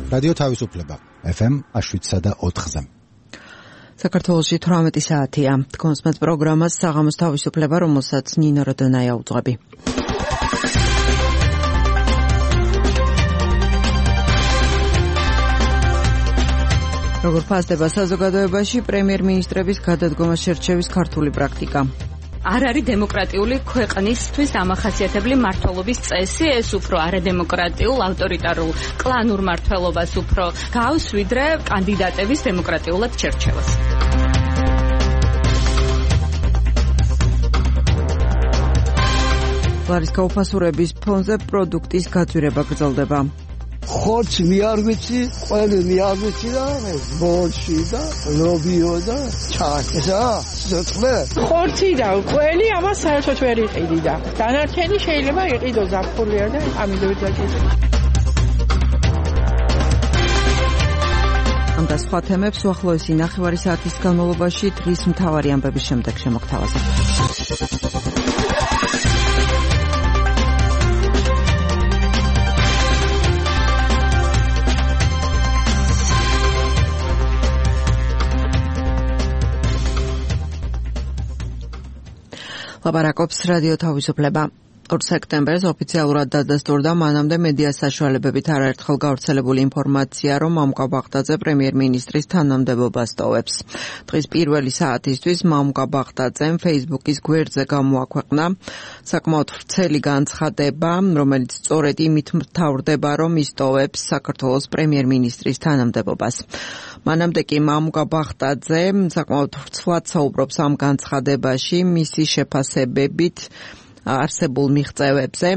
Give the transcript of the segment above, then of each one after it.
რადიო თავისუფლება FM 7.4-ზე. საქართველოში 18 საათია. Თქვენს პროგრამას საღამოს თავისუფლება, რომელსაც ნინო როდონაია უძღვები. როგორ ფასდება საზოგადოებაში პრემიერ-მინისტრების გადადგომას შერჩევის ქართული პრაქტიკა? არ არის დემოკრატიული ქვეყნისთვის დამახასიათებელი მმართველობის წესი, ეს უფრო არადემოკრატიულ, ავტორიტარულ, კლანურ მმართველობას უფრო გავს, ვიდრე კანდიდატების დემოკრატიულად შერჩევას. ლარის გაუფასურების ფონზე პროდუქტის გაძვირება გრძელდება. ხორცი არ ვიცი, ყველი არ ვიცი და ბოლში და ლობიო და ჩაკესა, სოწყლე. ხორცი და ყველი ამას საერთოდ ვერ იყიდი და დანარჩენი შეიძლება იყიდო ზაფხულია და ამიტომ დაჭირდა. ამ და სხვა თემებს უახლოესი ნახევარი საათის განმავლობაში დღის მთავარი ამბების შემდეგ შემოგთავაზებთ. ლაპარაკობს რადიო თავისუფლება. 2 სექტემბერს ოფიციალურად დადასტურდა მანამდე მედია საშუალებებით არაერთხელ გავრცელებული ინფორმაცია, რომ მამუკა ბაღდაძე პრემიერ-მინისტრის თანამდებობას ტოვებს. დღის პირველი საათისთვის მამუკა ბაღდაძემ Facebook-ის გვერდზე გამოაქვეყნა საკმაოდ ვრცელი განცხადება, რომელიც სწორედ იმით მთავრდება, რომ ის ტოვებს საქართველოს პრემიერ-მინისტრის თანამდებობას. მანამდე კი მამუკა ბაღდაძე საკმაოდ ვრცლად საუბრობს ამ განცხადებაში მისი შეფასებებით არსებულ მიღწევებზე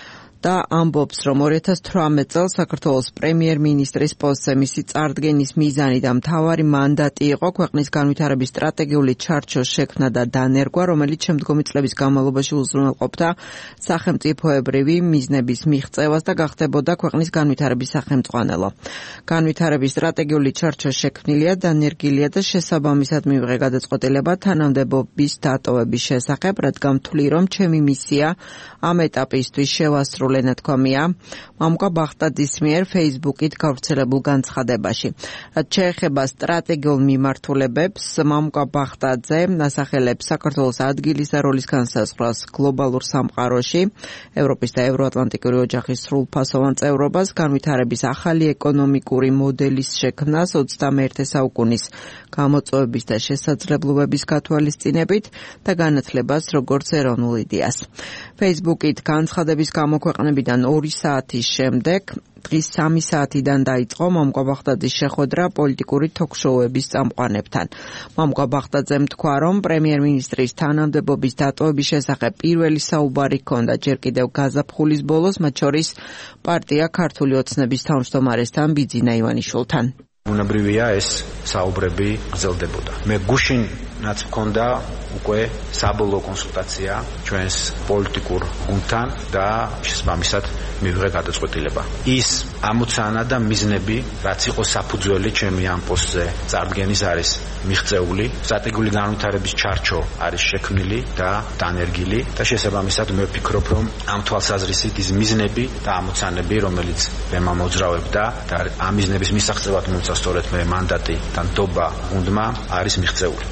და ამბობს, რომ 2018 წელს საქართველოს პრემიერ-მინისტრის პოსტზე მისი წარდგენის მიზანი და მთავარი მანდატი იყო ქვეყნის განვითარების სტრატეგიული ჩარჩოს შექმნა და დანერგვა, რომელიც შემდგომი წლების განმავლობაში უზრუნველყოფდა სახელმწიფოებრივი მიზნების მიღწევას და გახდებოდა ქვეყნის განვითარების სახელმწიფო. განვითარების სტრატეგიული ჩარჩო შექმნილია, დანერგილია და შესაბამისად მიიღე გადაწყვეტილება თანამდებობის დატოვების შესახებ, რადგან ვთვლი, რომ ჩემი მისია ამ ეტაპისთვის შევასრულე ნათქვამია მამუკა ბაღდაძის მიერ Facebook-ით გავრცელებულ განცხადებაში. რაც შეეხება სტრატეგიულ მიმართულებებს, მამუკა ბაღდაძე ასახელებს საქართველოს ადგილის და როლის განსაზღვრას გლობალურ სამყაროში, ევროპის და ევროატლანტიკური ოჯახის სრულფასოვან წევრობას, განვითარების ახალი ეკონომიკური მოდელის შექმნას 21 საუკუნის გამოწვევების და შესაძლებლობების გათვალისწინებით და განათლებას როგორც ეროვნულ იდეას. Facebook-ით განცხადების გამოქვეყნებიდან 2 საათის შემდეგ დღის 3 საათიდან დაიწყო მამუკა ბაღდაძის შეხვედრა პოლიტიკური თოქ-შოუების წამყვანებთან. მამუკა ბაღდაძემ თქვა, რომ პრემიერ-მინისტრის თანამდებობის დატოვების შესახებ პირველი საუბარი ჰქონდა ჯერ კიდევ გაზაფხულის ბოლოს, მათ შორის პარტია ქართული ოცნების თავმჯდომარესთან ბიძინა ივანიშვილთან. უნებრივია ეს საუბრები გრძელდებოდა. მე გუშინაც მქონდა უკვე საბოლოო კონსულტაცია ჩვენს პოლიტიკურ გუნდთან და შესაბამისად მივიღე გადაწყვეტილება. ის ამოცანა და მიზნები, რაც იყო საფუძველი ჩემი ამ პოსტზე წარდგენის არის მიღწეული, სტრატეგიული განვითარების ჩარჩო არის შექმნილი და დანერგილი და შესაბამისად მე ვფიქრობ, რომ ამ თვალსაზრისით ის მიზნები და ამოცანები, რომელიც მე მომოძრავებდა და ამ მიზნების მისაღწევად მომცა სწორედ მე მანდატი და ნდობა გუნდმა არის მიღწეული.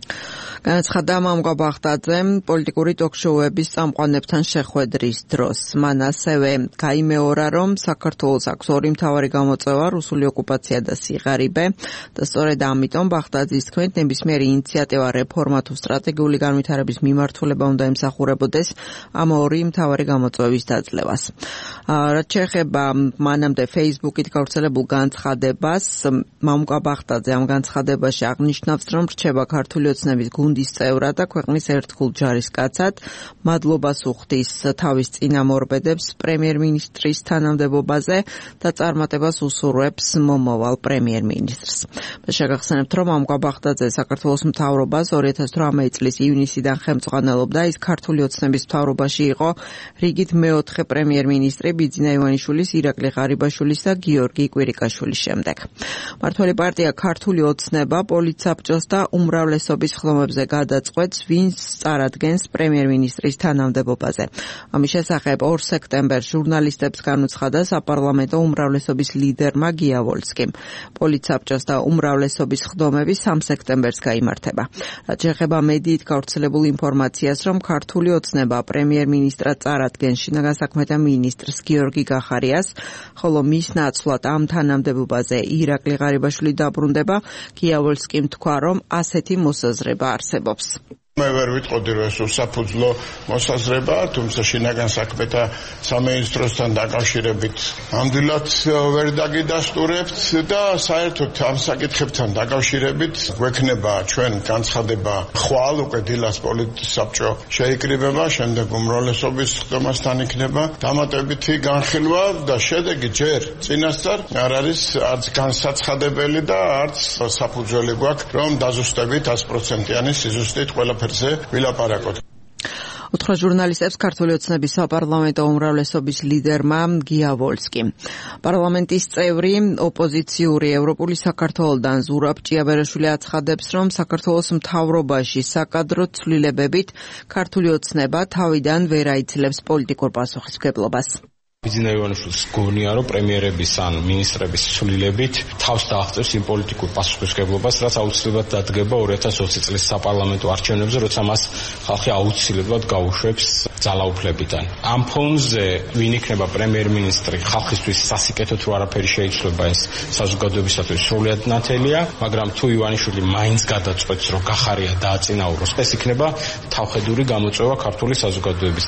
განაცხადა მამუკა ბაღდაძემ პოლიტიკური ტოქ-შოუების წამყვანებთან შეხვედრის დროს. მან ასევე გაიმეორა, რომ საქართველოს აქვს 2 მთავარი გამოწვევა, რუსული ოკუპაცია და სიღარიბე და სწორედ ამიტომ ბაღდაძის თქმით ნებისმიერი ინიციატივა რეფორმა თუ სტრატეგიული განვითარების მიმართულება უნდა ემსახურებოდეს ამ 2 მთავარი გამოწვევის დაძლევას. რაც შეეხება მანამდე Facebook-ით გავრცელებულ განცხადებას, მამუკა ბაღდაძე ამ განცხადებაში აღნიშნავს, რომ რჩება ქართული ოცნების გუნდის წევრად და ქვეყნის ერთგულ ჯარისკაცად, მადლობას უხდის თავის წინამორბედებს პრემიერ-მინისტრის თანამდებობაზე და წარმატებას უსურვებს მომავალ პრემიერ-მინისტრს. შეგახსენებთ, რომ მამუკა ბაღდაძე საქართველოს მთავრობას 2018 წლის ივნისიდან ხელმძღვანელობდა, ის ქართული ოცნების მთავრობაში იყო რიგით მეოთხე პრემიერ-მინისტრი ბიძინა ივანიშვილის, ირაკლი ღარიბაშვილის და გიორგი კვირიკაშვილის შემდეგ. მმართველი პარტია ქართული ოცნება პოლიტსაბჭოს და უმრავლესობის ხლომებზე მიღებაზე გადაწყვეტს, ვინც წარადგენს პრემიერ-მინისტრის თანამდებობაზე. ამის შესახებ 2 სექტემბერს ჟურნალისტებს განუცხადა საპარლამენტო უმრავლესობის ლიდერმა გია ვოლსკიმ. პოლიტსაბჭოს და უმრავლესობის ხდომები 3 სექტემბერს გაიმართება. რაც შეეხება მედიით გავრცელებულ ინფორმაციას, რომ ქართული ოცნება პრემიერ-მინისტრად წარადგენს შინაგან საქმეთა მინისტრს გიორგი გახარიას, ხოლო მის ნაცვლად ამ თანამდებობაზე ირაკლი ღარიბაშვილი დაბრუნდება, გია ვოლსკიმ თქვა, რომ ასეთი მოსაზრება არსებობს. მე ვერ ვიტყოდი, რომ ეს უსაფუძვლო მოსაზრებაა, თუმცა შინაგან საქმეთა სამინისტროსთან დაკავშირებით ნამდვილად ვერ დაგიდასტურებთ და საერთოდ ამ საკითხებთან დაკავშირებით გვექნება ჩვენ განცხადება ხვალ უკვე დილას პოლიტსაბჭო შეიკრიბება, შემდეგ უმრავლესობის ხდომასთან იქნება დამატებითი განხილვა და შედეგი ჯერ წინასწარ არ არის არც განსაცხადებელი და არც საფუძველი გვაქვს, რომ დაზუსტებით 100%-იანი სიზუსტით ყველაფერს ვილაპარაკოთ. უთხრა ჟურნალისტებს ქართული ოცნების საპარლამენტო უმრავლესობის ლიდერმა გია ვოლსკიმ. პარლამენტის წევრი ოპოზიციური ევროპული საქართველოდან ზურაბ ჭიაბერაშვილი აცხადებს, რომ საქართველოს მთავრობაში საკადრო ცვლილებებით ქართული ოცნება თავიდან ვერ აიცილებს პოლიტიკურ პასუხისმგებლობას. ბიძინა ივანიშვილს გონია, რომ პრემიერების ან მინისტრების ცვლილებით თავს დააღწევს იმ პოლიტიკურ პასუხისმგებლობას, რაც აუცილებლად დადგება 2020 წლის საპარლამენტო არჩევნებზე, როცა მას ხალხი აუცილებლად გაუშვებს ძალაუფლებიდან. ამ ფონზე ვინ იქნება პრემიერ-მინისტრი, ხალხისთვის სასიკეთოდ რო არაფერი შეიცვლება, ეს საზოგადოებისათვის სრულიად ნათელია, მაგრამ თუ ივანიშვილი მაინც გადაწყვეტს, რომ გახარია დააწინაუროს, ეს იქნება თავხედური გამოწვევა ქართული საზოგადოების.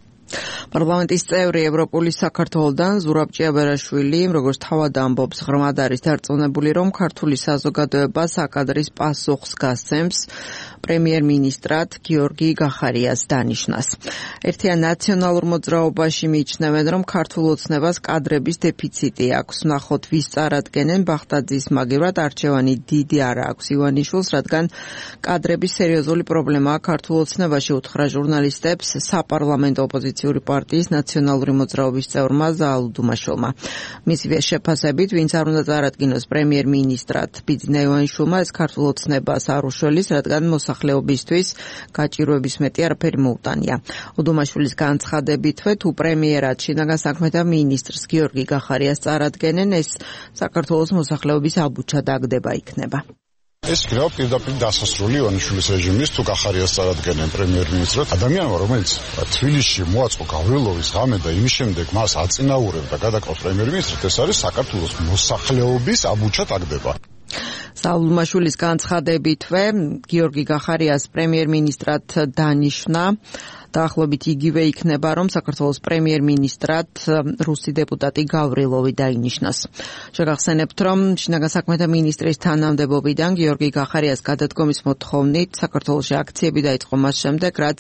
პარლამენტის წევრი ევროპული საქართველოდან ზურაბ ჭიაბერაშვილი, როგორც თავად ამბობს, ღრმად არის დარწმუნებული, რომ ქართული საზოგადოება საკადრის პასუხს გასცემს პრემიერ-მინისტრად გიორგი გახარიას დანიშვნას. ერთიან ნაციონალურ მოძრაობაში მიიჩნევენ, რომ ქართულ ოცნებას კადრების დეფიციტი აქვს. ნახოთ, ვის წარადგენენ ბახტაძის მაგივრად არჩევანი დიდი არ აქვს ივანიშვილს, რადგან კადრების სერიოზული პრობლემაა ქართულ ოცნებაში, უთხრა ჟურნალისტებს საპარლამენტო ოპოზიციური პარტიის ნაციონალური მოძრაობის წევრმა ზაალ დუმაშვილმა. მისივე შეფასებით, ვინც არ უნდა წარადგინოს პრემიერ-მინისტრად ბიძინა ივანიშვილმა, ეს ქართულ ოცნებას არ უშველის, რადგან მოსახლეობისთვის გაჭირვების მეტი არაფერი მოუტანია. უდუმაშვილის განცხადებითვე, თუ პრემიერად შინაგან საქმეთა მინისტრს გიორგი გახარიას წარადგენენ, ეს საქართველოს მოსახლეობის აბუჩა დაგდება იქნება. ეს იქნება პირდაპირ დასასრული ივანიშვილის რეჟიმის, თუ გახარიას წარადგენენ პრემიერ-მინისტრად. ადამიანმა, რომელიც თბილისში მოაწყო გავრილოვის ღამე და იმის შემდეგ მას აწინაურებდა გადაყავს პრემიერ-მინისტრად, ეს არის საქართველოს მოსახლეობის აბუჩა დაგდება. საულმაშვილის განცხადებითვე, გიორგი გახარიას პრემიერ-მინისტრად დანიშნა დაახლოებით იგივე იქნება, რომ საქართველოს პრემიერ-მინისტრად რუსი დეპუტატი გავრილოვი დაინიშნას. შეგახსენებთ, რომ შინაგან საქმეთა მინისტრის თანამდებობიდან გიორგი გახარიას გადადგომის მოთხოვნით საქართველოში აქციები დაიწყო მას შემდეგ, რაც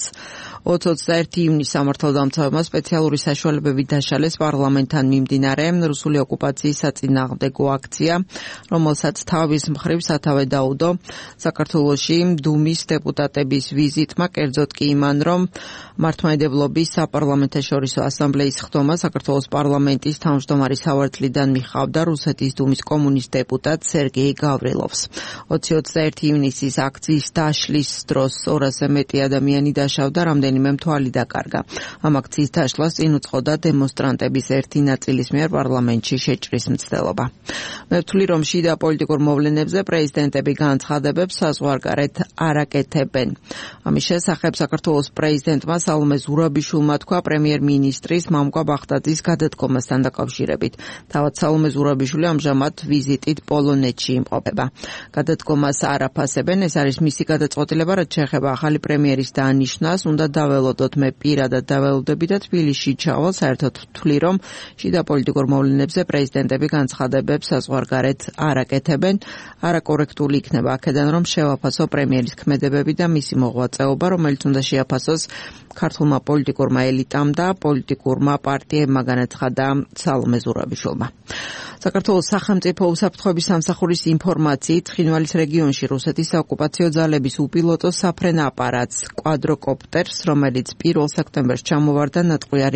20-21 ივნისს სამართალდამცავებმა სპეციალური საშუალებები დაშალეს პარლამენტთან მიმდინარე რუსული ოკუპაციის საწინააღმდეგო აქცია, რომელსაც თავის მხრივ სათავე დაუდო საქართველოში დუმის დეპუტატების ვიზიტმა, კერძოდ კი იმან, რომ მართლმადიდებლობის საპარლამენტაშორისო ასამბლეის ხდომა საქართველოს პარლამენტის თავმჯდომარის სავარძლიდან მიხავდა რუსეთის დუმის კომუნისტ დეპუტატ სერგეი გავრილოვს. 20-21 ივნისის აქციის დაშლის დროს 200-ზე მეტი ადამიანი დაშავდა, რამდენიმე მთვალი დაკარგა. ამ აქციის დაშლას წინ უძღოდა დემონსტრანტების ერთი ნაწილის მიერ პარლამენტში შეჭრის მცდელობა. მე ვთვლი, რომ შიდა პოლიტიკურ მოვლენებზე პრეზიდენტები განცხადებებს საზღვარგარეთ არ აკეთებენ. ამის შესახებ საქართველოს პრეზიდენტმა სალომე ზურაბიშვილმა თქვა პრემიერ-მინისტრის მამუკა ბახტაძის გადადგომასთან დაკავშირებით. თავად სალომე ზურაბიშვილი ამჟამად ვიზიტით პოლონეთში იმყოფება. გადადგომას არ აფასებენ, ეს არის მისი გადაწყვეტილება, რაც შეეხება ახალი პრემიერის დანიშნას, უნდა დაველოდოთ, მე პირადად დაველოდები და თბილისში ჩავალ. საერთოდ ვთვლი, რომ შიდა პოლიტიკურ მოვლენებზე პრეზიდენტები განცხადებებს საზღვარგარეთ არ აკეთებენ. არაკორექტული იქნება აქედან, რომ შევაფასო პრემიერის ქმედებები და მისი მოღვაწეობა, რომელიც უნდა შეაფასოს ქართულმა პოლიტიკურმა ელიტამ და პოლიტიკურმა პარტიებმა, განაცხადა სალომე ზურაბიშვილმა. საქართველოს სახელმწიფო უსაფრთხოების სამსახურის ინფორმაციით, ცხინვალის რეგიონში რუსეთის საოკუპაციო ძალების უპილოტო საფრენ აპარატს კვადროკოპტერს, რომელიც 1 სექტემბერს ჩამოვარდა, ნაწყვიარი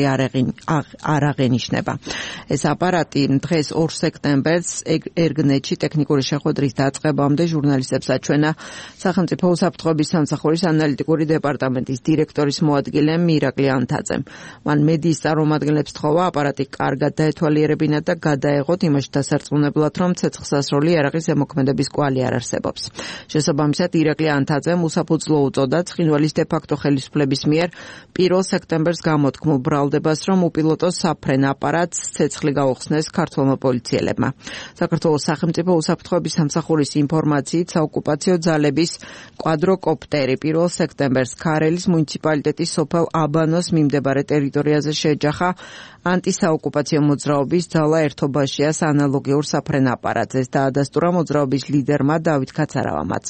არ აღენიშნება. ეს აპარატი დღეს 2 სექტემბერს ერგნეთში ტექნიკური შეხვედრის დაწყებამდე ჟურნალისტებს აჩვენა სახელმწიფო უსაფრთხოების სამსახურის ანალიტიკური დეპარტამენტის დირექტორის მოადგილე მირაკლი ანთაძემ. მან მედიის წარმომადგენლებს თხოვა აპარატი კარგად დაეთვალიერებინათ და გადაეღოთ იმაში დასარწმუნებლად, რომ ცეცხლსასროლი იარაღის ზემოქმედების კვალი არ არსებობს. შესაბამისად, ირაკლი ანთაძემ უსაფუძვლო უწოდა ცხინვალის დე-ფაქტო ხელისუფლების მიერ 1 სექტემბერს გამოთქმულ ბრალდებას, რომ უპილოტო საფრენ აპარატს ცეცხლი გაუხსნეს ქართველმა პოლიციელებმა. საქართველოს სახელმწიფო უსაფრთხოების სამსახურის ინფორმაციით, საოკუპაციო ძალების კვადროკოპტერი 1 სექტემბერს ქარელის მუნიციპალიტეტის სოფელ აბანოს მიმდებარე ტერიტორიაზე შეეჯახა ანტისაოკუპაციო მოძრაობის ძალა ერთობაშიას ანალოგიურ საფრენ აპარატს. ეს დაადასტურა მოძრაობის ლიდერმა დავით ქაცარავამაც.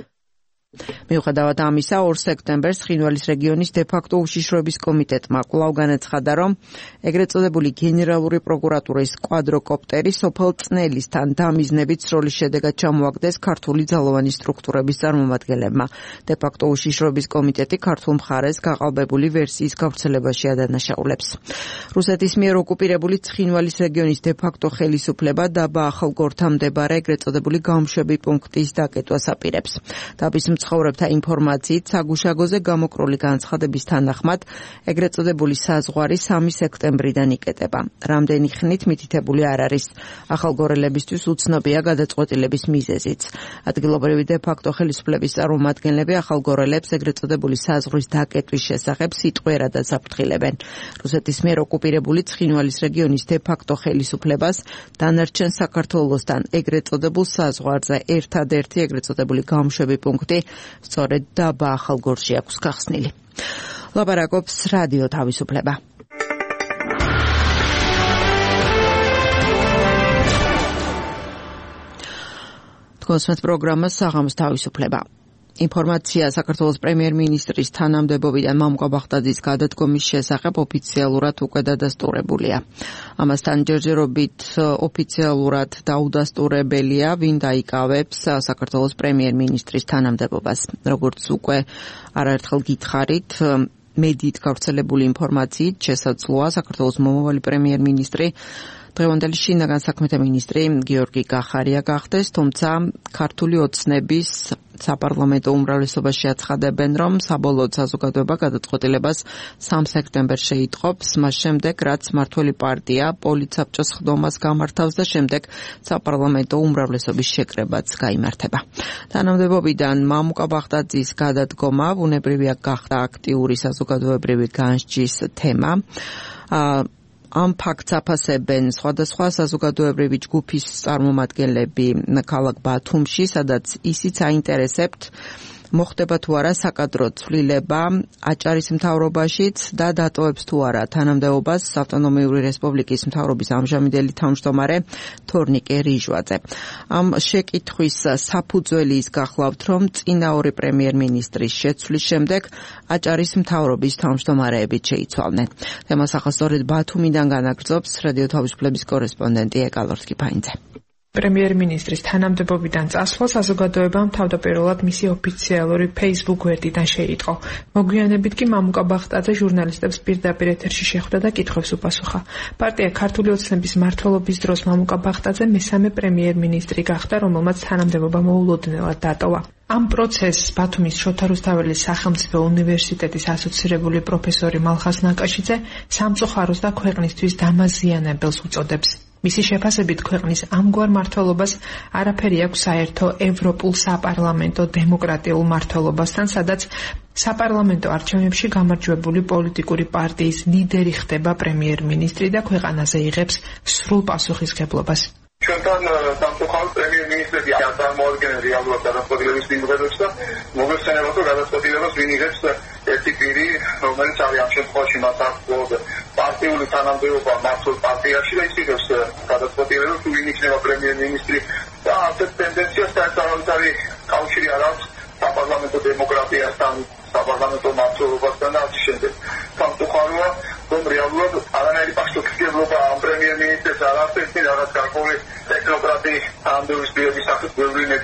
მიუხედავად ამისა, 2 სექტემბერს ცხინვალის რეგიონის დე-ფაქტო უშიშროების კომიტეტმა კვლავ განაცხადა, რომ ეგრეთ წოდებული გენერალური პროკურატურის კვადროკოპტერი სოფელ წნელისთან დამიზნებით სროლის შედეგად ჩამოაგდეს ქართული ძალოვანი სტრუქტურების წარმომადგენლებმა. დე-ფაქტო უშიშროების კომიტეტი ქართულ მხარეს გაყალბებული ვერსიის გავრცელებაში ადანაშაულებს. რუსეთის მიერ ოკუპირებული ცხინვალის რეგიონის დე-ფაქტო ხელისუფლება დაბა ახალგორთან მდებარე ეგრეთ წოდებული გამშვები პუნქტის დაკეტვას აპირებს. დაბის მცხოვრებთა ინფორმაციით, საგუშაგოზე გამოკრული განცხადების თანახმად, ეგრეთ წოდებული საზღვარი 3 სექტემბრიდან იკეტება. რამდენი ხნით მითითებული არ არის. ახალგორელებისთვის უცნობია გადაწყვეტილების მიზეზიც. ადგილობრივი დე-ფაქტო ხელისუფლების წარმომადგენლები ახალგორელებს ეგრეთ წოდებული საზღვრის დაკეტვის შესახებ სიტყვიერადაც აფრთხილებენ. რუსეთის მიერ ოკუპირებული ცხინვალის რეგიონის დე-ფაქტო ხელისუფლებას დანარჩენ საქართველოსთან ეგრეთ წოდებულ საზღვარზე ერთადერთი ეგრეთ წოდებული გამშვები პუნქტი სწორედ დაბა ახალგორში აქვს გახსნილი. ლაპარაკობს რადიო თავისუფლება. თქვენს პროგრამას საღამოს თავისუფლება. ინფორმაცია საქართველოს პრემიერ-მინისტრის თანამდებობიდან მამუკა ბახტაძის გადადგომის შესახებ ოფიციალურად უკვე დადასტურებულია. ამასთან ჯერჯერობით ოფიციალურად დაუდასტურებელია, ვინ დაიკავებს საქართველოს პრემიერ-მინისტრის თანამდებობას. როგორც უკვე არაერთხელ გითხარით, მედიით გავრცელებული ინფორმაციით შესაძლოა საქართველოს მომავალი პრემიერ-მინისტრი დღევანდელი შინაგან საქმეთა მინისტრი გიორგი კახარია გახდეს, თუმცა ქართული ოცნების საპარლამენტო უმრავლესობაში აცხადებენ, რომ საბოლოოდ საზოგადოება გადაწყვეტილებას 3 სექტემბერს შეიტყობს, მას შემდეგ, რაც მმართველი პარტია პოლიტსაბჭოს ხდომას გამართავს და შემდეგ საპარლამენტო უმრავლესობის შეკრებაც გაიმართება. თანამდებობიდან მამუკა ბახტაძის გადადგომა ბუნებრივია გახდა აქტიური საზოგადოებრივი განსჯის თემა. ამ ფაქტს აფასებენ სხვადასხვა საზოგადოებრივი ჯგუფის წარმომადგენლები ქალაქ ბათუმში, სადაც ისიც აინტერესებთ მოხდება თუ არა საკადრო ცვლილება აჭარის მთავრობაშიც და დატოვებს თუ არა თანამდებობას ავტონომიური რესპუბლიკის მთავრობის ამჟამინდელი თავმჯდომარე თორნიკე რიჟვაძე. ამ შეკითხვის საფუძველი ის გახლავთ, რომ წინა 2 პრემიერ-მინისტრის შეცვლის შემდეგ აჭარის მთავრობის თავმჯდომარეებით შეიცვალნენ. თემას ახლა სწორედ ბათუმიდან განაგრძობს რადიო თავისუფლების კორესპონდენტი ეკალორთკი ფაინძე. პრემიერ-მინისტრის თანამდებობიდან წასვლა საზოგადოებამ თავდაპირველად მისი ოფიციალური Facebook გვერდიდან შეიტყო. მოგვიანებით კი მამუკა ბახტაძე ჟურნალისტებს პირდაპირ ეთერში შეხვდა და კითხვებს უპასუხა. პარტია ქართული ოცნების მმართველობის დროს მამუკა ბახტაძე მესამე პრემიერ-მინისტრი გახდა, რომელმაც თანამდებობა მოულოდნელად დატოვა. ამ პროცესს ბათუმის შოთა რუსთაველის სახელმწიფო უნივერსიტეტის ასოცირებული პროფესორი მალხაზ ნაკაშიძე სამწუხაროს და ქვეყნისთვის დამაზიანებელს უწოდებს. მისი შეფასებით ქვეყნის ამგვარ მმართველობას არაფერი აქვს საერთო ევროპულ საპარლამენტო დემოკრატიულ მმართველობასთან, სადაც საპარლამენტო არჩევნებში გამარჯვებული პოლიტიკური პარტიის ლიდერი ხდება პრემიერ-მინისტრი და ქვეყანაზე იღებს სრულ პასუხისმგებლობას. ჩვენთან სამწუხაროდ პრემიერ-მინისტრები არ წარმოადგენენ რეალურად გადაწყვეტილების მიღებებს და მოგეხსენება, რომ გადაწყვეტილებას ვინ იღებს ერთი პირი, რომელიც არის ამ შემთხვევაში მათ აქვს პარტიული თანამდებობა მართლ პარტიაში და ის იღებს გადაწყვეტილებას, თუ ვინ იქნება პრემიერ-მინისტრი და ასეთ ტენდენციას საერთოდ კავშირი არ აქვს საპარლამენტო დემოკრატიასთან, საპარლამენტო მმართველობასთან და ასე შემდეგ. სამწუხაროა, რომ რეალურად არანაირი პასუხისმგებლობა ამ პრემიერ-მინისტრს არ აქვს, რაღაც გარკვეული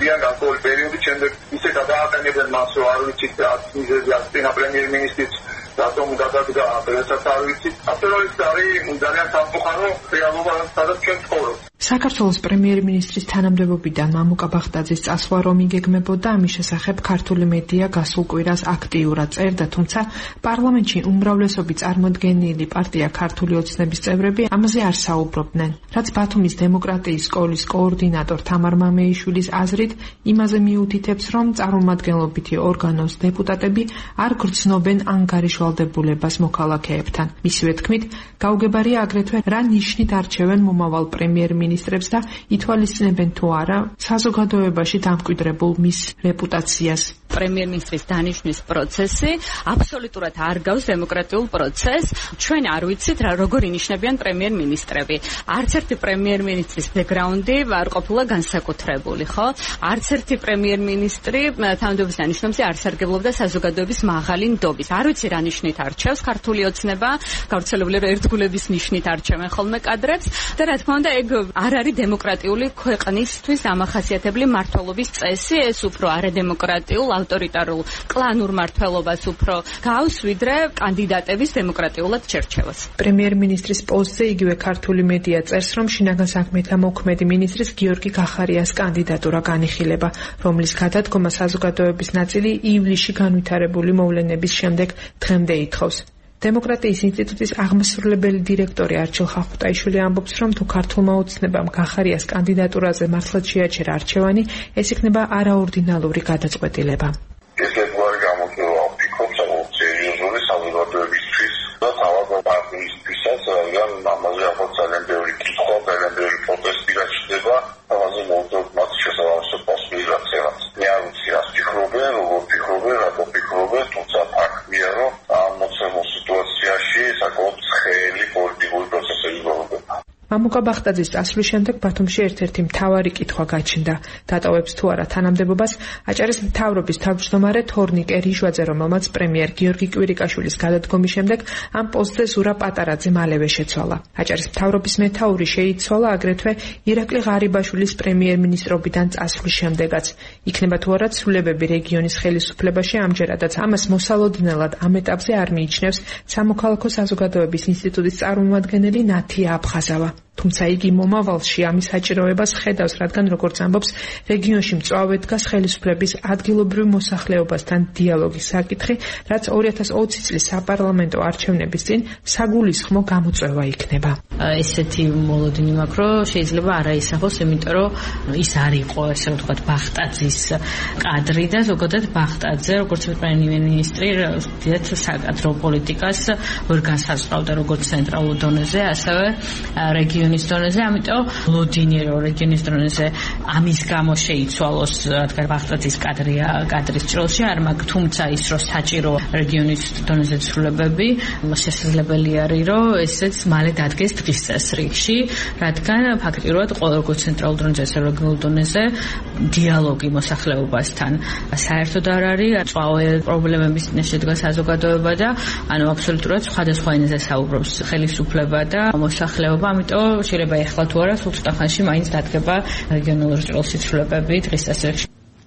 მედიან გარკვეული პერიოდის შემდეგ ისე გადააყენებენ მას, რომ არ ვიცით მიზეზი ასწინა პრემიერ-მინისტრის რატომ გადადგა დღესაც არ ვიცით. ასე რომ ის არის ძალიან სამწუხარო რეალობა, სადაც ჩვენ ცხოვრობთ. საქართველოს პრემიერ-მინისტრის თანამდებობიდან მამუკა ბახტაძის წასვლა რომ იგეგმებოდა, ამის შესახებ ქართული მედია გასულ კვირას აქტიურად წერდა, თუმცა პარლამენტში უმრავლესობით წარმოდგენილი პარტია ქართული ოცნების წევრები ამაზე არ საუბრობდნენ. რაც ბათუმის დემოკრატიის სკოლის კოორდინატორ თამარ მამეიშვილის აზრით იმაზე მიუთითებს, რომ წარმომადგენლობითი ორგანოს დეპუტატები არ გრძნობენ ანგარიშვალდებულებას მოქალაქეებთან. მისივე თქმით, გაუგებარია აგრეთვე რა ნიშნით არჩევენ მომავალ პრემიერ-მინისტრებს და ითვალისწინებენ თუ არა საზოგადოებაში დამკვიდრებულ მის რეპუტაციას. პრემიერ-მინისტრის დანიშვნის პროცესი აბსოლუტურად არ გავს დემოკრატიულ პროცესს. ჩვენ არ ვიცით როგორ ინიშნებიან პრემიერ-მინისტრები. არც ერთი პრემიერ-მინისტრის ბექგრაუნდი არ ყოფილა განსაკუთრებული, ხო? არც ერთი პრემიერ-მინისტრი თანამდებობის დანიშნულზე არ სარგებლობდა საზოგადოების მაღალი ნდობის. არ ვიცი რა ნიშნით არჩევს ქართული ოცნება, გავრცელებული რომ ერთგულების ნიშნით არჩევენ ხოლმე კადრებს და რა თქმა უნდა, ეგ არ არის დემოკრატიული ქვეყნისთვის დამახასიათებელი მმართველობის წესი, ეს უფრო არადემოკრატიულ ავტორიტარულ კლანურ მმართველობას უფრო გავს, ვიდრე კანდიდატების დემოკრატიულად შერჩევას. პრემიერ-მინისტრის პოსტზე იგივე ქართული მედია წერს, რომ შინაგან საქმეთა მოქმედი მინისტრის გიორგი გახარიას კანდიდატურა განიხილება, რომლის გადადგომა საზოგადოების ნაწილი ივლისში განვითარებული მოვლენების შემდეგ დღემდე ითხოვს. დემოკრატიის ინსტიტუტის აღმასრულებელი დირექტორი არჩილ ხახუტაიშვილი ამბობს, რომ თუ ქართულმა ოცნებამ გახარიას კანდიდატურაზე მართლაც შეაჩერა არჩევანი, ეს იქნება არაორდინალური გადაწყვეტილება. ეს ერთგვარი გამოწვევა ვფიქრობ საკმაოდ სერიოზული საზოგადოებისთვის და თავად პარტიისთვისაც, რადგან ამაზე ახლა ძალიან ბევრი კითხვა, ძალიან ბევრი პროტესტი გაჩნდება, ამაზე მოვუწევთ მათ შესაბამისო პასუხი გაცემას. მე არ ვიცი რას ფიქრობენ, როგორ ფიქრობენ, რატომ ფიქრობენ, თუმცა ფაქტია, რომ ამ მოცემულ სიტუაციაში საკმაოდ ცხელი პოლიტიკური პროცესები გვხვდება. მამუკა ბახტაძის წასვლის შემდეგ ბათუმში ერთ-ერთი მთავარი კითხვა გაჩნდა. დატოვებს თუ არა თანამდებობას აჭარის მთავრობის თავმჯდომარე თორნიკე რიჟვაძე, რომელმაც პრემიერ გიორგი კვირიკაშვილის გადადგომის შემდეგ ამ პოსტზე ზურა პატარაძე მალევე შეცვალა. აჭარის მთავრობის მეთაური შეიცვალა აგრეთვე ირაკლი ღარიბაშვილის პრემიერ-მინისტრობიდან წასვლის შემდეგაც. იქნება თუ არა ცვლილებები რეგიონის ხელისუფლებაში, ამჯერადაც ამას მოსალოდნელად ამ ეტაპზე არ მიიჩნევს სამოქალაქო საზოგადოების ინსტიტუტის წარმომადგენელი ნათია აფხაზავა. თუმცა იგი მომავალში ამის საჭიროებას ხედავს, რადგან როგორც ამბობს, რეგიონში მწვავედ დგას ხელისუფლების ადგილობრივ მოსახლეობასთან დიალოგის საკითხი, რაც 2020 წლის საპარლამენტო არჩევნების წინ საგულისხმო გამოწვევა იქნება. ესეთი მოლოდინი მაქვს, რომ შეიძლება არაისახოს, იმიტომ რომ ის არ იყო, ესე ვთქვათ, ბახტაძის კადრი და ზოგადად ბახტაძე, როგორც პრემიერ-მინისტრი, დიდ საკადრო პოლიტიკას ვერ განსაზღვრავდა როგორც ცენტრალურ დონეზე, ასევე რეგიონის დონეზე, ამიტომ ლოდინი რომ რეგიონის დონეზე ამის გამო შეიცვალოს, რადგან ბახტაძის კადრის ჭრილში არ მაქვს, თუმცა ის რომ საჭირო რეგიონის დონეზე ცვლილებები, შესაძლებელი არის რომ ესეც მალე დადგეს დღის წესრიგში, რადგან ფაქტიურად ყოველგვარ ცენტრალურ დონეზე, რეგიონულ დონეზე დიალოგი მოსახლეობასთან საერთოდ არ არის, წვავე პრობლემების შედგა საზოგადოება და ანუ აბსოლუტურად სხვადასხვა ენაზე საუბრობს ხელისუფლება და მოსახლეობა, ამიტომ შეიძლება ეხლა თუ არა სულ ცოტა ხანში მაინც დადგება რეგიონული ცვლილებები დღის წესრიგში.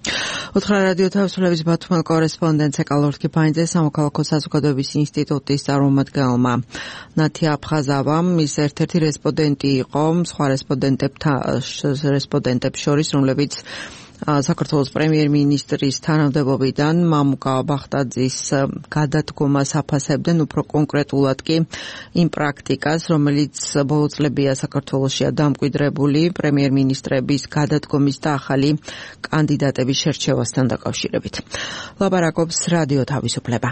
უთხრა რადიო თავისუფლების ბათუმელ კორესპონდენტს ეკალორთკი ფაინძე სამოქალაქო საზოგადოების ინსტიტუტის წარმომადგენელმა ნათია აფხაზავამ, ის ერთ-ერთი რესპონდენტი იყო სხვა რესპონდენტებს შორის, რომლებიც საქართველოს პრემიერ-მინისტრის თანამდებობიდან მამუკა ბახტაძის გადადგომას აფასებდნენ, უფრო კონკრეტულად კი იმ პრაქტიკას, რომელიც ბოლო წლებია საქართველოსშია დამკვიდრებული პრემიერ-მინისტრების გადადგომის და ახალი კანდიდატების შერჩევასთან დაკავშირებით. ლაპარაკობს რადიო თავისუფლება.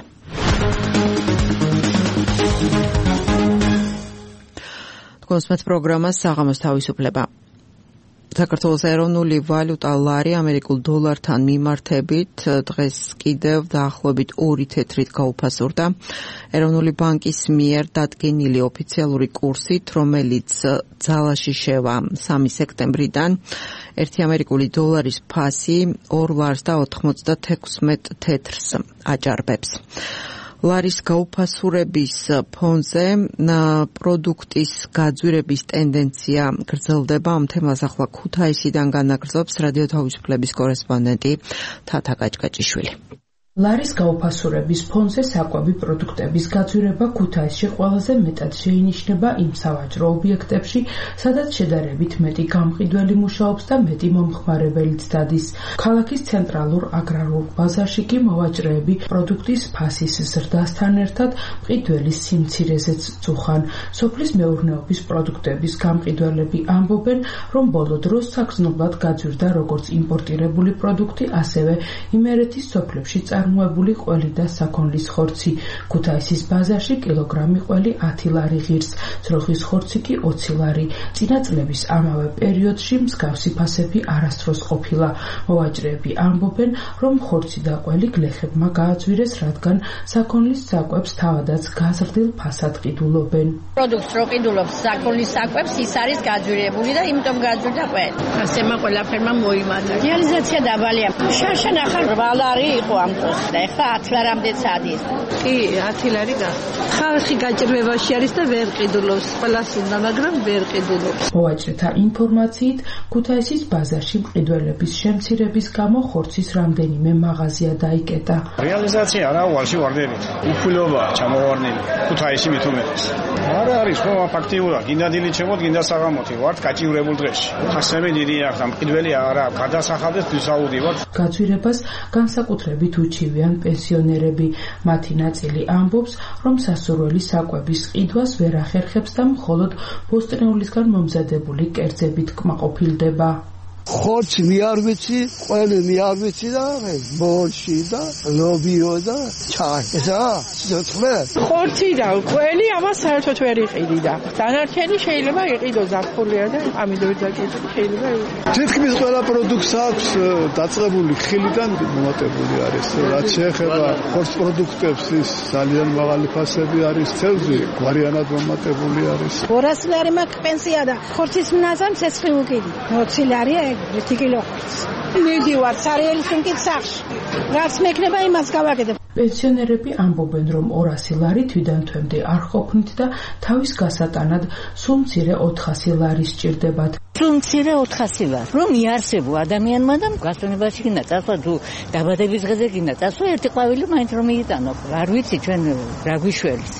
თქვენს პროგრამას საღამოს თავისუფლება. საქართველოს ეროვნული ვალუტა ლარი ამერიკულ დოლართან მიმართებით დღეს კიდევ დაახლოებით 2 თეთრით გაუფასურდა. ეროვნული ბანკის მიერ დადგენილი ოფიციალური კურსით, რომელიც ძალაში შევა 3 სექტემბრიდან, 1 ამერიკული დოლარის ფასი 2 ლარს და 96 თეთრს აჭარბებს. ლარის გაუფასურების ფონზე პროდუქტის გაძვირების ტენდენცია გრძელდება. ამ თემას ახლა ქუთაისიდან განაგრძობს რადიო თავისუფლების კორესპონდენტი თათა კაჭკაჭიშვილი. ლარის გაუფასურების ფონზე საკვები პროდუქტების გაძვირება ქუთაისში ყველაზე მეტად შეინიშნება იმ სავაჭრო ობიექტებში, სადაც შედარებით მეტი გამყიდველი მუშაობს და მეტი მომხმარებელიც დადის. ქალაქის ცენტრალურ აგრარულ ბაზარში კი მოვაჭრეები პროდუქტის ფასის ზრდასთან ერთად მყიდველის სიმცირეზეც წუხან. სოფლის მეურნეობის პროდუქტების გამყიდველები ამბობენ, რომ ბოლო დროს საგრძნობლად გაძვირდა როგორც იმპორტირებული პროდუქტი, ასევე იმერეთის სოფლებში წარმოებული ყველი და საქონლის ხორცი. ქუთაისის ბაზარში კილოგრამი ყველი 10 ლარი ღირს, ძროხის ხორცი კი 20 ლარი. წინა წლების ამავე პერიოდში მსგავსი ფასები არასდროს ყოფილა. მოვაჭრეები ამბობენ, რომ ხორცი და ყველი გლეხებმა გააძვირეს, რადგან საქონლის საკვებს თავადაც გაზრდილ ფასად ყიდულობენ. პროდუქტს რო ყიდულობს საქონლის საკვებს, ის არის გაძვირებული და იმიტომ გაძვირდა ყველი. ასემა ყველაფერმა მოიმატა. რეალიზაცია დაბალია. შარშან ახალ 8 ლარი იყო ამ დროს. და ეხლა 10 ლარამდეც ადის. კი, 10 ლარი გახდა. ხალხი გაჭირვებაში არის და ვერ ყიდულობს. ყველას უნდა, მაგრამ ვერ ყიდულობს. მოვაჭრეთა ინფორმაციით, ქუთაისის ბაზარში მყიდველების შემცირების გამო ხორცის რამდენიმე მაღაზია დაიკეტა. რეალიზაცია არა უარში ვარდენით. უფულობა ჩამოვარდნილი. ქუთაისი მithumetes. არა არის ხო ფაქტიურად. გინდა დილით შემოთ, გინდა საღამოთი ვართ გაჭირვებულ დღეში. ხასები დიდი აქვს, მყიდველი არა გადასახადეს თვისაუდი ვართ. გაძვირებას განსაკუთრებით უჩივიან პენსიონერები. მათი ნაწილი ამბობს, რომ სასურველი საკვების ყიდვას ვერ ახერხებს და მხოლოდ ბოსტნეულისგან მომზადებული კერძებით კმაყოფილდება. ხორცი არ ვიცი, ყველი არ ვიცი და ბოლში და ლობიო და ჩაი. ესა ცოტა. ხორცი და ყველი ამას საერთოდ ვერ იყიდი და დანარჩენი შეიძლება იყიდო ზაფხულია და ამიტომ დაკეთე შეიძლება. თითქმის ყველა პროდუქტს აქვს დაწყებული ხილიდან მომატებული არის. რაც შეეხება ხორცს პროდუქტებს, ის ძალიან მაღალი ფასები არის. თევზი გვარიანად მომატებული არის. 200 ლარი მაქვს პენსია და ხორცის მნაზამ ცეცხლი უკიდი. 20 ლარია 1 კილო ხორცი. მიდივარ სარიელის სუნკით სახში. რაც მექნება იმას გავაკეთებ. პენსიონერები ამბობენ, რომ 200 ლარი თვიდან თვემდე არ ყოფნით და თავის გასატანად სულ მცირე 400 ლარი სჭირდებათ. სულ მცირე 400 ლარი. რომ იარსებო ადამიანმა და გასტონებაში გინდა წასვლა, თუ დაბადების დღეზე გინდა წასვლა, ერთი ყვავილი მაინც რომ მიიტანო. არ ვიცი ჩვენ რა გვიშველის.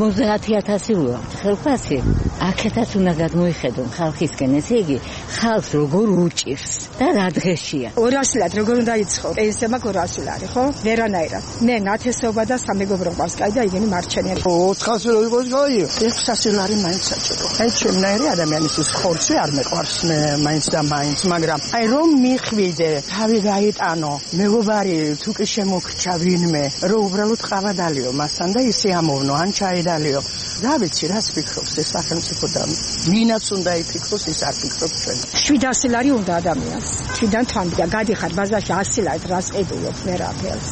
50,000 ვუყავთ ხელფასი. აქეთაც უნდა გადმოიხედონ ხალხისკენ, ესე იგი ხალხს როგორ უჭირს და რა დღეშია. 200 ლარი როგორ უნდა იცხო? პენსია მაქვს 200 ლარი, ხო? ვერანაირად. მე ნათესობა და სამეგობრო ყავს, კაი და იგენი მარჩენია. 400 ლარი იყოს კაი. 600 ლარი მაინც საჭირო. აი ჩემნაირი ადამიანის ხორცი არ მეყვარს მე მაინც და მაინც, მაგრამ აი რომ მიხვიდე, თავი გაიტანო, მეგობარი თუ კი შემოგჭა ვინმე, რომ უბრალოდ ყავადალიო მასთან და ისე ამოვნო, ან ჩაედალიო. რა ვიცი, რას ფიქრობს ეს სახელმწიფო და მინაც უნდა იფიქროს, ის არ ფიქრობს ჩვენ. 700 ლარი უნდა ადამიანს. თვიდან თვამდე და გადიხარ ბაზარში 100 ლარი რას ედულობ მე რა ფელს.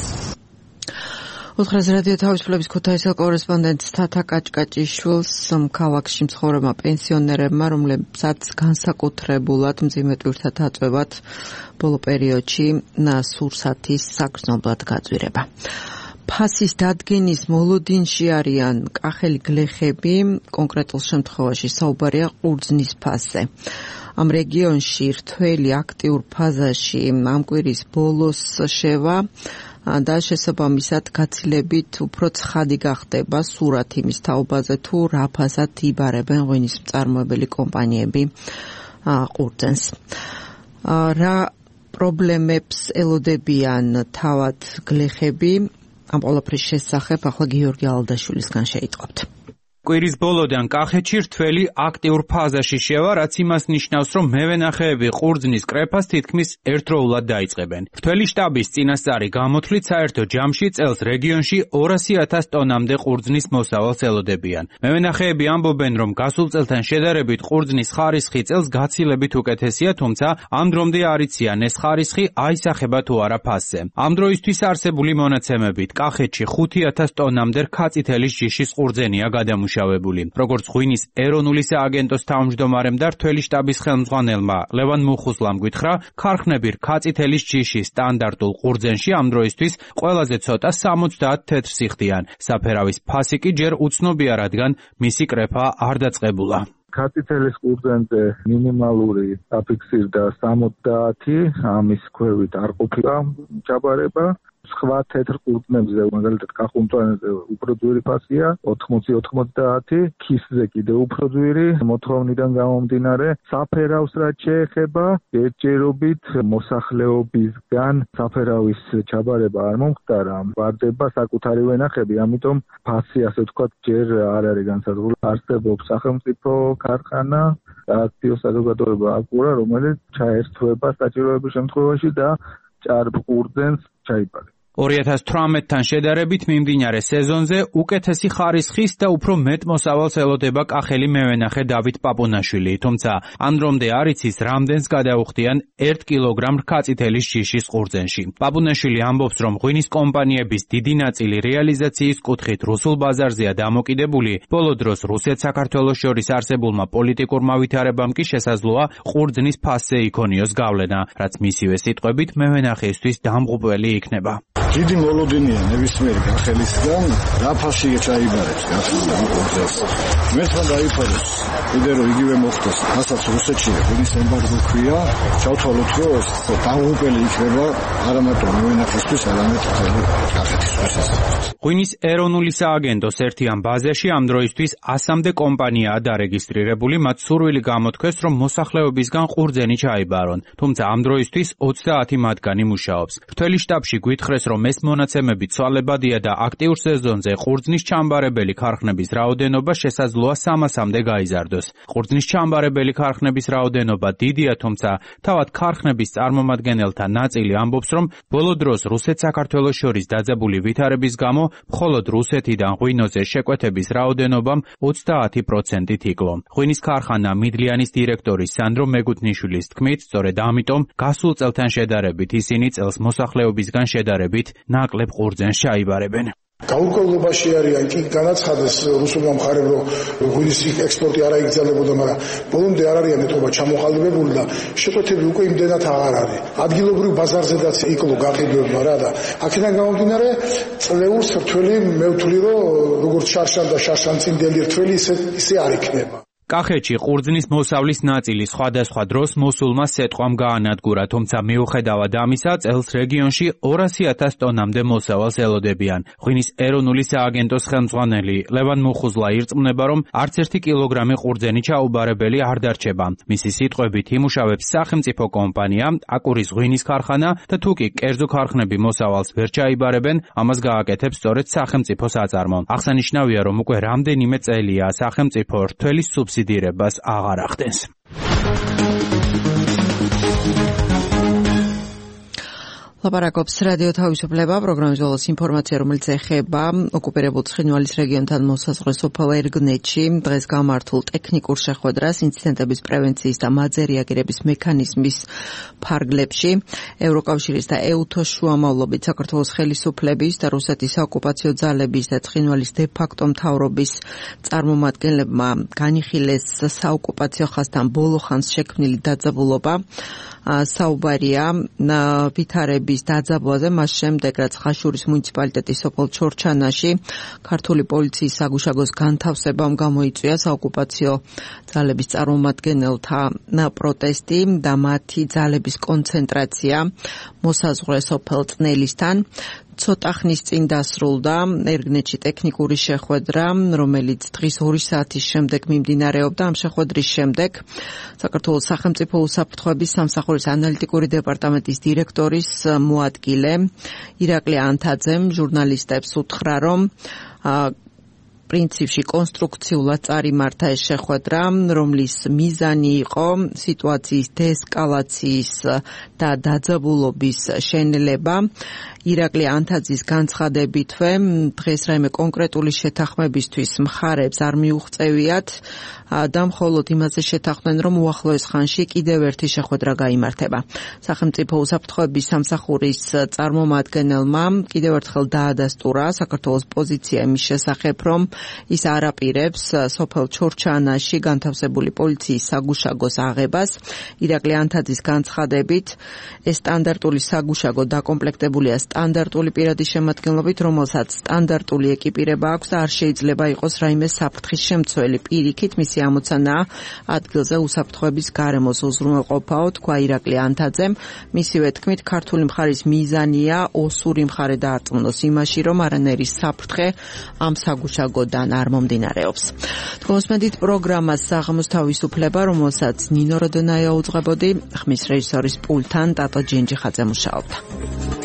უთხრეს რადიო თავისუფლების ქუთაისელ კორესპონდენტს თათა კაჭკაჭიშვილს ქალაქში მცხოვრებმა პენსიონერებმა, რომლებსაც განსაკუთრებულად მძიმე ტვირთად აწვევათ ბოლო პერიოდში სურსათის საგრძნობლად გაძვირება. ფასის დადგენის მოლოდინში არიან კახელი გლეხები, კონკრეტულ შემთხვევაში საუბარია ყურძნის ფასზე. ამ რეგიონში რთველი აქტიურ ფაზაში ამ კვირის ბოლოს შევა და შესაბამისად გაცილებით უფრო ცხადი გახდება სურათი იმის თაობაზე, თუ რა ფასად იბარებენ ღვინის მწარმოებელი კომპანიები ყურძენს. რა პრობლემებს ელოდებიან თავად გლეხები? ამ ყველაფრის შესახებ ახლა გიორგი ალდაშვილისგან შეიტყობთ. კვირის ბოლოდან კახეთში რთველი აქტიურ ფაზაში შევა, რაც იმას ნიშნავს, რომ მევენახეები ყურძნის კრეფას თითქმის ერთდროულად დაიწყებენ. რთველი შტაბის წინასწარი გამოთვლით საერთო ჯამში წელს რეგიონში 200,000 ტონამდე ყურძნის მოსავალს ელოდებიან. მევენახეები ამბობენ, რომ გასულ წელთან შედარებით ყურძნის ხარისხი წელს გაცილებით უკეთესია, თუმცა ამ დრომდე არ იციან ეს ხარისხი აისახება თუ არა ფასზე. ამ დროისთვის არსებული მონაცემებით კახეთში 5,000 ტონამდე რქაწითელის ჯიშის ყურძენია გადამუშავებული. დამუშავებული. როგორც ღვინის ეროვნული სააგენტოს თავმჯდომარემ და რთველი შტაბის ხელმძღვანელმა ლევან მუხუზლამ გითხრა, ქარხნები რქაწითელის ჯიშის სტანდარტულ ყურძენში ამ დროისთვის ყველაზე ცოტა 70 თეთრ სიხდიან. საფერავის ფასი კი ჯერ უცნობია, რადგან მისი კრეფა არ დაწყებულა. ქაწითელის ყურძენზე მინიმალური დაფიქსირდა 70, ამის ქვევით არ ყოფილა ჩაბარება. სხვა თეთრ ყურძნებზე, მაგალითად კახუნწვანეზე უფრო ძვირი ფასია 80-90, ქისზე კიდევ უფრო ძვირი, მოთხოვნიდან გამომდინარე. საფერავს რაც შეეხება, ერთჯერობით მოსახლეობისგან საფერავის ჩაბარება არ მომხდარა, ვარდება საკუთარი ვენახები, ამიტომ ფასი ასე ვთქვათ ჯერ არ არის განსაზღვრული. არსებობს სახელმწიფო ქარხანა და აქტიო საზოგადოება აკურა, რომელიც ჩაერთვება საჭიროების შემთხვევაში და ჭარბ ყურძენს ჩაიბარებს. 2018-თან შედარებით მიმდინარე სეზონზე უკეთესი ხარისხის და უფრო მეტ მოსავალს ელოდება კახელი მევენახე დავით პაპუნაშვილი, თუმცა ამ დრომდე არ იცის, რამდენს გადაუხდიან 1 კილოგრამ რქაწითელის ჯიშის ყურძენში. პაპუნაშვილი ამბობს, რომ ღვინის კომპანიების დიდი ნაწილი რეალიზაციის კუთხით რუსულ ბაზარზეა დამოკიდებული. ბოლო დროს რუსეთ-საქართველოს შორის არსებულმა პოლიტიკურმა ვითარებამ კი შესაძლოა ყურძნის ფასზე იქონიოს გავლენა, რაც მისივე სიტყვებით მევენახეისთვის დამღუპველი იქნება. დიდი მოლოდინია ნებისმიერი გახელისგან, რა ფასია ჩაიბარებს გახსნა ამ ყურძენს. მერთან დაიფაროს, კიდე რომ იგივე მოხდეს, რასაც რუსეთში ღვინის ემბარგო ქვია, ჩავთვალოთ, რომ დამღუპველი იქნება არა მარტო მევენახეისთვის, არამედ მთელი კახეთისთვის. ღვინის ეროვნული სააგენტოს ერთიან ბაზაში ამ დროისთვის 100-მდე კომპანიაა დარეგისტრირებული, მათ სურვილი გამოთქვეს, რომ მოსახლეობისგან ყურძენი ჩაიბარონ, თუმცა ამ დროისთვის 30 მათგანი მუშაობს. რთველი შტაბში გვითხრეს, რომ ეს მონაცემები ცვალებადია და აქტიურ სეზონზე ყურძნის ჩამბარებელი ქარხნების რაოდენობა შესაძლოა 300-მდე გაიზარდოს. ყურძნის ჩამბარებელი ქარხნების რაოდენობა დიდია, თუმცა თავად ქარხნების წარმომადგენელთა ნაწილი ამბობს, რომ ბოლო დროს რუსეთ-საქართველოს შორის დაძაბული ვითარების გამო მხოლოდ რუსეთიდან ღვინოზე შეკვეთების რაოდენობამ 30%-ით იკლო. ღვინის ქარხანა მიდლიანის დირექტორის სანდრო მეგუთნიშვილის თქმით, სწორედ ამიტომ გასულ წელთან შედარებით ისინი წელს მოსახლეობისგან შედარებით ნაკლებ ყურძენს ჩაიბარებენ. გაურკვევლობაში არიან, კი განაცხადეს რუსულმა მხარემ, რომ ღვინის ექსპორტი არ აიგრძელებოდა, მაგრამ ბოლომდე არ არიან ეთქობა ჩამოყალიბებული და შეკვეთები უკვე იმდენად აღარ არის. ადგილობრივ ბაზარზედაც იკლო გაყიდვებმა რა და აქედან გამომდინარე წლეულს რთველი მე ვთვლი, რომ როგორც შარშან და შარშანწინდელი რთველი ისე არ იქნება. კახეთში ყურძნის მოსავლის ნაწილი სხვადასხვა დროს მოსულმა სეტყვამ გაანადგურა, თუმცა მიუხედავად ამისა, წელს რეგიონში 200,000 ტონამდე მოსავალს ელოდებიან. ღვინის ეროვნული სააგენტოს ხელმძღვანელი ლევან მუხუზლა ირწმუნება, რომ არც 1 კილოგრამი ყურძენი ჩაუბარებელი არ დარჩება. მისი სიტყვებით იმუშავებს სახელმწიფო კომპანია, აკურის ღვინის ქარხანა და თუ კი კერძო ქარხნები მოსავალს ვერ ჩაიბარებენ, ამას გააკეთებს სწორედ სახელმწიფო საწარმო. აღსანიშნავია, რომ უკვე რამდენიმე წელია სახელმწიფო რთველის სუბსიდირებას აღარ ახდენს. ლაპარაკობს რადიო თავისუფლება, პროგრამის ბოლოს ინფორმაცია, რომელიც ეხება ოკუპირებულ ცხინვალის რეგიონთან მოსაზღვრე სოფელ ერგნეთში დღეს გამართულ ტექნიკურ შეხვედრას ინციდენტების პრევენციის და მათზე რეაგირების მექანიზმის ფარგლებში. ევროკავშირის და ეუთოს შუამავლობით საქართველოს ხელისუფლების და რუსეთის ოკუპაციო ძალების და ცხინვალის დე-ფაქტო მთავრობის წარმომადგენლებმა განიხილეს საოკუპაციო ხაზთან ბოლო ხანს შექმნილი დაძაბულობა. საუბარია ვითარების დაძაბვაზე მას შემდეგ, რაც ხაშურის მუნიციპალიტეტის სოფელ ჩორჩანაში ქართული პოლიციის საგუშაგოს განთავსებამ გამოიწვია საოკუპაციო ძალების წარმომადგენელთა პროტესტი და მათი ძალების კონცენტრაცია მოსაზღვრე სოფელ წნელისთან. ცოტა ხნის წინ დასრულდა ერგნეთში ტექნიკური შეხვედრა, რომელიც დღის 2 საათის შემდეგ მიმდინარეობდა. ამ შეხვედრის შემდეგ საქართველოს სახელმწიფო უსაფრთხოების სამსახურის ანალიტიკური დეპარტამენტის დირექტორის მოადგილე ირაკლი ანთაძემ ჟურნალისტებს უთხრა, რომ პრინციპში კონსტრუქციულად წარიმართა ეს შეხვედრა, რომლის მიზანი იყო სიტუაციის დეესკალაციის და დაძაბულობის შენელება. ირაკლი ანთაძის განცხადებითვე დღეს რაიმე კონკრეტული შეთანხმებისთვის მხარებს არ მიუღწევიათ და მხოლოდ იმაზე შეთანხმდნენ, რომ უახლოეს ხანში კიდევ ერთი შეხვედრა გაიმართება. სახელმწიფო უსაფრთხოების სამსახურის წარმომადგენელმა კიდევ ერთხელ დაადასტურა საქართველოს პოზიცია იმის შესახებ, რომ ის არ აპირებს სოფელ ჩორჩანაში განთავსებული პოლიციის საგუშაგოს აღებას. ირაკლი ანთაძის განცხადებით, ეს სტანდარტული საგუშაგო დაკომპლექტებულია სტანდარტული პირადი შემადგენლობით, რომელსაც სტანდარტული ეკიპირება აქვს და არ შეიძლება იყოს რაიმე საფრთხის შემცველი. პირიქით მისი ამოცანაა ადგილზე უსაფრთხოების გარემოს უზრუნველყოფაო, თქვა ირაკლი ანთაძემ. მისივე თქმით, ქართული მხარის მიზანია ოსური მხარე დაარწმუნოს იმაში, რომ არანაირი საფრთხე ამ საგუშაგოდან არ მომდინარეობს. თქვენსმენდით პროგრამას საღამოს თავისუფლება, რომელსაც ნინო როდონაია უძღვებოდი, ხმის რეჟისორის პულტთან ტატო ჯინჯიხაძე მუშაობდა.